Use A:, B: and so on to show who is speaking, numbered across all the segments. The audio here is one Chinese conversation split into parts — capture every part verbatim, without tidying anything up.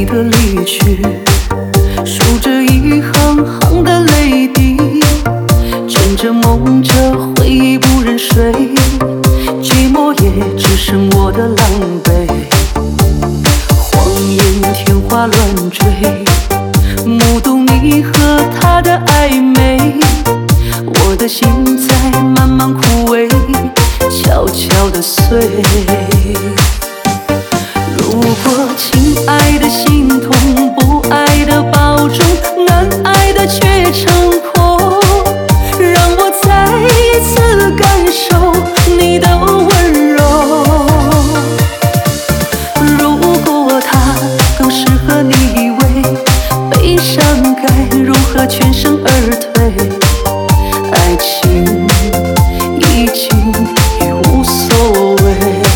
A: 的离去，数着一行行的泪滴，枕着梦着回忆不忍睡，寂寞也只剩我的狼狈。谎言天花乱坠，目睹你和他的暧昧，我的心在慢慢枯萎，悄悄地碎。如果亲爱的心痛，不爱的保重，难爱的却成空，让我再一次感受你的温柔。如果他更适合你以为，悲伤该如何全身而退？爱情已经已无所谓。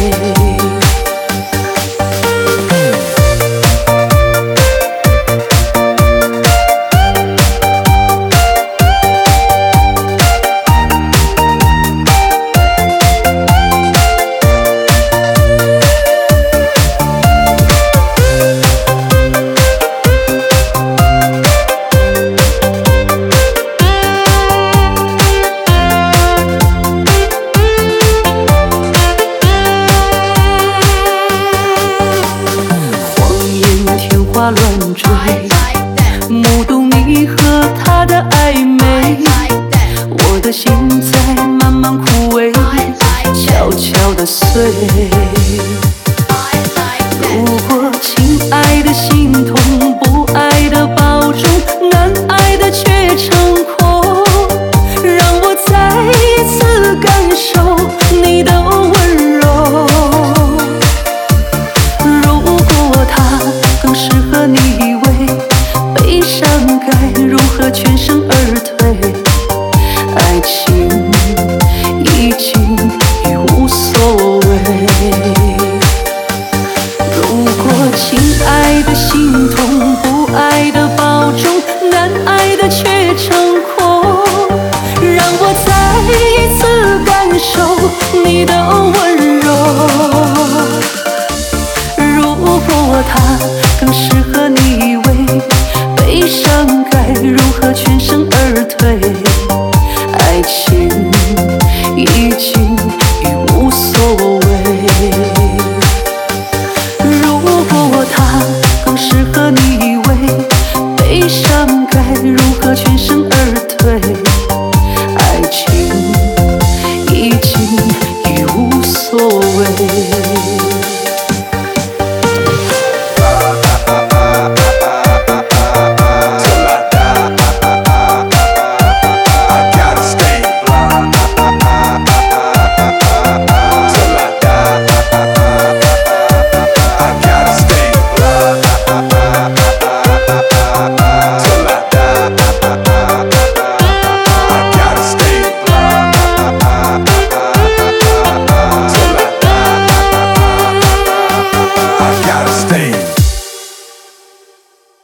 A: 花乱坠，目睹你和他的暧昧，我的心在慢慢枯萎，悄悄地碎。